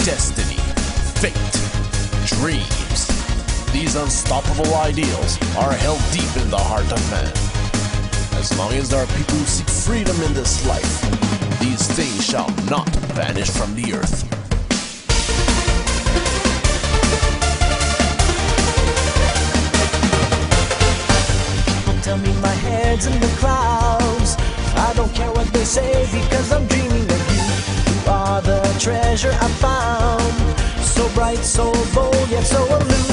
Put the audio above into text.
destiny, fate, dreams. These unstoppable ideals are held deep in the heart of man. As long as there are people who seek freedom in this life, these things shall not vanish from the earth. People tell me my head's in the clouds. I don't care what they say because I'm dreaming of you. You are the treasure I found, so bright, so bold, yet so aloof.